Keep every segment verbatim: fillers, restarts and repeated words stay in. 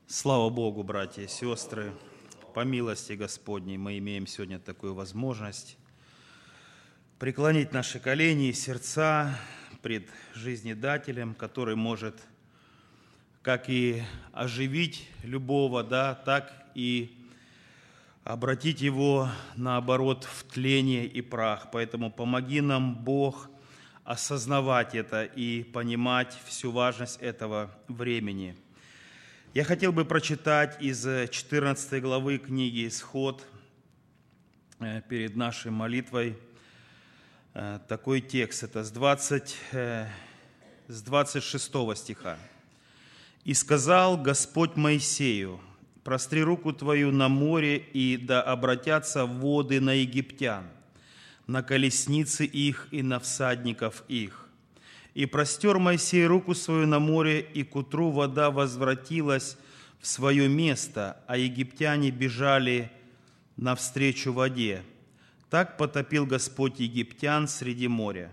Слава Богу, братья и сестры, по милости Господней мы имеем сегодня такую возможность преклонить наши колени и сердца пред жизнедателем, который может как и оживить любого, да, так и обратить его, наоборот, в тление и прах. Поэтому помоги нам, Бог, осознавать это и понимать всю важность этого времени. Я хотел бы прочитать из четырнадцатой главы книги «Исход» перед нашей молитвой такой текст. Это с, двадцать, с двадцать шестого стиха. «И сказал Господь Моисею: простри руку твою на море, и да обратятся воды на египтян, на колесницы их и на всадников их. И простер Моисей руку свою на море, и к утру вода возвратилась в свое место, а египтяне бежали навстречу воде. Так потопил Господь египтян среди моря.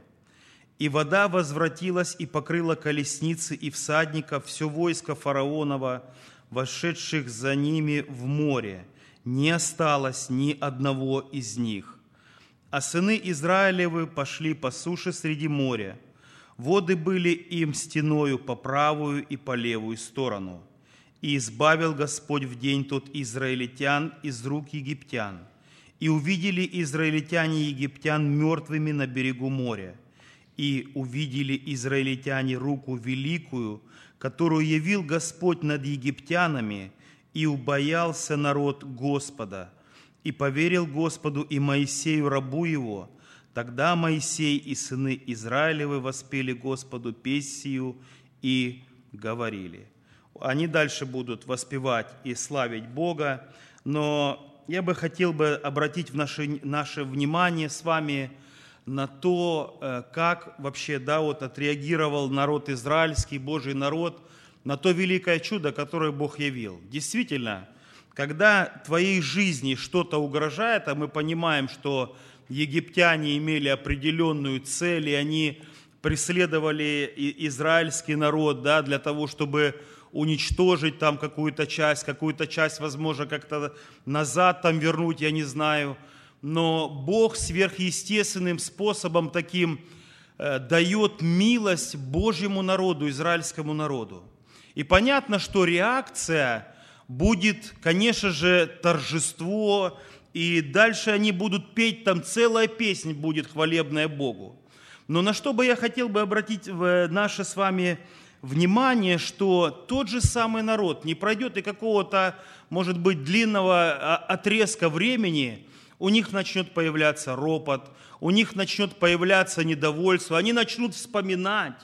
И вода возвратилась и покрыла колесницы и всадников, все войско фараонова, вошедших за ними в море. Не осталось ни одного из них. А сыны Израилевы пошли по суше среди моря. Воды были им стеною по правую и по левую сторону. И избавил Господь в день тот израильтян из рук египтян. И увидели израильтяне египтян мертвыми на берегу моря. И увидели израильтяне руку великую, которую явил Господь над египтянами, и убоялся народ Господа. И поверил Господу и Моисею рабу его. Тогда Моисей и сыны Израилевы воспели Господу песнь сию и говорили». Они дальше будут воспевать и славить Бога, но я бы хотел бы обратить наше, наше внимание с вами на то, как вообще да, вот отреагировал народ израильский, Божий народ, на то великое чудо, которое Бог явил. Действительно, когда твоей жизни что-то угрожает, а мы понимаем, что египтяне имели определенную цель, и они преследовали израильский народ, да, для того, чтобы уничтожить там какую-то часть, какую-то часть, возможно, как-то назад там вернуть, я не знаю. Но Бог сверхъестественным способом таким э, дает милость Божьему народу, израильскому народу. И понятно, что реакция будет, конечно же, торжество, и дальше они будут петь, там целая песня будет хвалебная Богу. Но на что бы я хотел бы обратить наше с вами внимание, что тот же самый народ не пройдет и какого-то, может быть, длинного отрезка времени, у них начнет появляться ропот, у них начнет появляться недовольство, они начнут вспоминать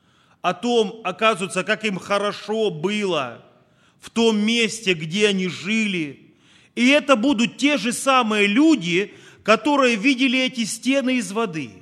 о том, оказывается, как им хорошо было в том месте, где они жили. И это будут те же самые люди, которые видели эти стены из воды.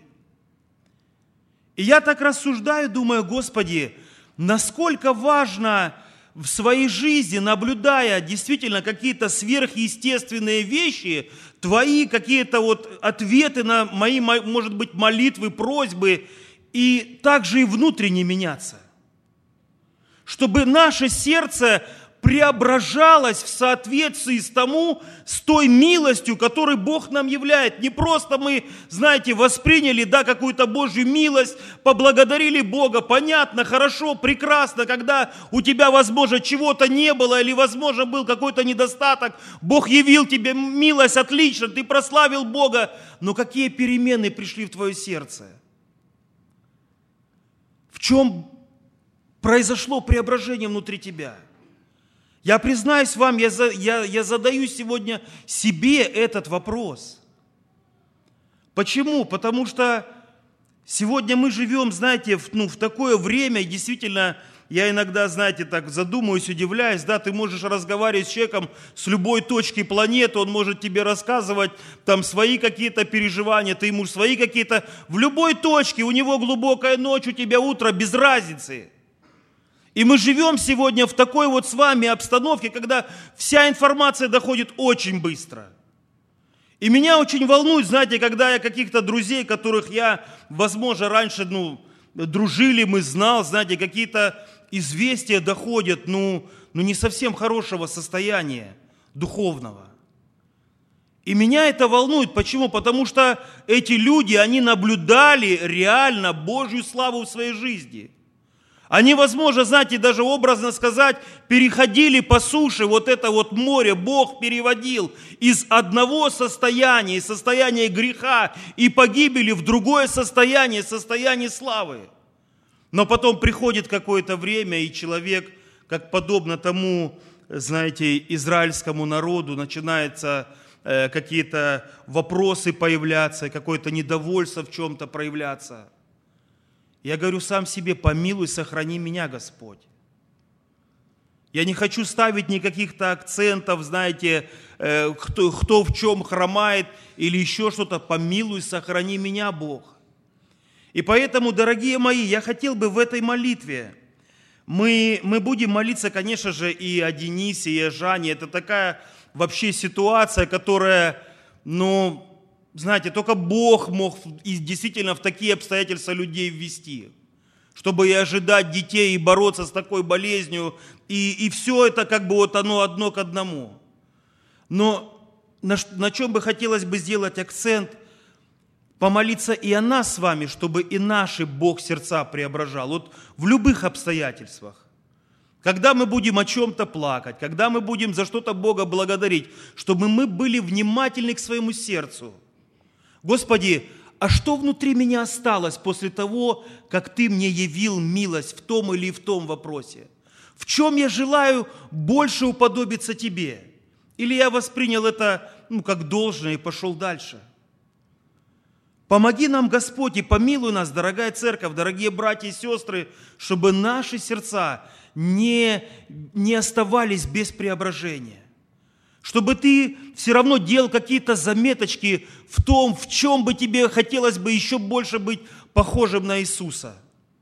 И я так рассуждаю, думаю, Господи, насколько важно в своей жизни, наблюдая действительно какие-то сверхъестественные вещи, Твои какие-то вот ответы на мои, может быть, молитвы, просьбы, и также и внутренне меняться. Чтобы наше сердце преображалось в соответствии с тому, с той милостью, которую Бог нам являет. Не просто мы, знаете, восприняли, да, какую-то Божью милость, поблагодарили Бога, понятно, хорошо, прекрасно, когда у тебя, возможно, чего-то не было, или, возможно, был какой-то недостаток, Бог явил тебе милость, отлично, ты прославил Бога, но какие перемены пришли в твое сердце? В чем произошло преображение внутри тебя? Я признаюсь вам, я, я, я задаю сегодня себе этот вопрос. Почему? Потому что сегодня мы живем, знаете, в, ну, в такое время, и действительно, я иногда, знаете, так задумываюсь, удивляюсь, да, ты можешь разговаривать с человеком с любой точки планеты, он может тебе рассказывать там свои какие-то переживания, ты ему свои какие-то, в любой точке, у него глубокая ночь, у тебя утро, без разницы. И мы живем сегодня в такой вот с вами обстановке, когда вся информация доходит очень быстро. И меня очень волнует, знаете, когда я каких-то друзей, которых я, возможно, раньше, ну, дружили, мы знал, знаете, какие-то известия доходят, ну, ну не совсем хорошего состояния духовного. И меня это волнует. Почему? Потому что эти люди, они наблюдали реально Божью славу в своей жизни. Они, возможно, знаете, даже образно сказать, переходили по суше, вот это вот море Бог переводил из одного состояния, из состояния греха и погибели в другое состояние, состояние славы. Но потом приходит какое-то время, и человек, как подобно тому, знаете, израильскому народу, начинается э, какие-то вопросы появляться, какое-то недовольство в чем-то проявляться. Я говорю сам себе: помилуй, сохрани меня, Господь. Я не хочу ставить никаких-то акцентов, знаете, э, кто, кто в чем хромает или еще что-то. Помилуй, сохрани меня, Бог. И поэтому, дорогие мои, я хотел бы в этой молитве, мы, мы будем молиться, конечно же, и о Денисе, и о Жане. Это такая вообще ситуация, которая, ну, знаете, только Бог мог и действительно в такие обстоятельства людей ввести, чтобы и ожидать детей, и бороться с такой болезнью, и, и все это как бы вот оно одно к одному. Но на, на чем бы хотелось бы сделать акцент, помолиться и о нас с вами, чтобы и наши Бог сердца преображал, вот в любых обстоятельствах. Когда мы будем о чем-то плакать, когда мы будем за что-то Бога благодарить, чтобы мы были внимательны к своему сердцу. Господи, а что внутри меня осталось после того, как Ты мне явил милость в том или в том вопросе? В чем я желаю больше уподобиться Тебе? Или я воспринял это, ну, как должное и пошел дальше? Помоги нам, Господь, и помилуй нас, дорогая церковь, дорогие братья и сестры, чтобы наши сердца не, не оставались без преображения. Чтобы Ты все равно делал какие-то заметочки в том, в чем бы Тебе хотелось бы еще больше быть похожим на Иисуса.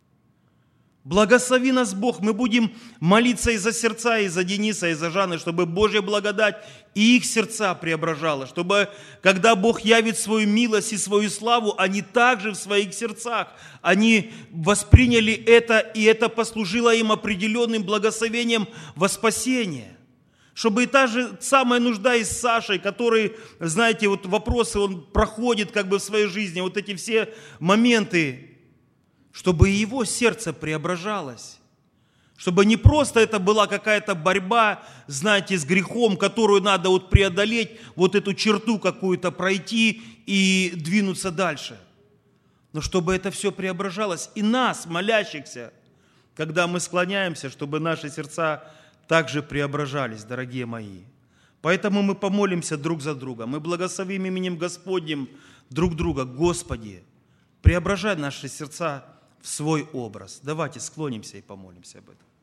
Благослови нас, Бог, мы будем молиться и за сердца, и за Дениса, и за Жанны, чтобы Божья благодать и их сердца преображала, чтобы, когда Бог явит свою милость и свою славу, они также в своих сердцах, они восприняли это, и это послужило им определенным благословением во спасение. Чтобы и та же самая нужда и с Сашей, который, знаете, вот вопросы он проходит как бы в своей жизни, вот эти все моменты, чтобы и его сердце преображалось. Чтобы не просто это была какая-то борьба, знаете, с грехом, которую надо вот преодолеть, вот эту черту какую-то пройти и двинуться дальше. Но чтобы это все преображалось и нас, молящихся, когда мы склоняемся, чтобы наши сердца также преображались, дорогие мои. Поэтому мы помолимся друг за друга. Мы благословим именем Господним друг друга. Господи, преображай наши сердца в свой образ. Давайте склонимся и помолимся об этом.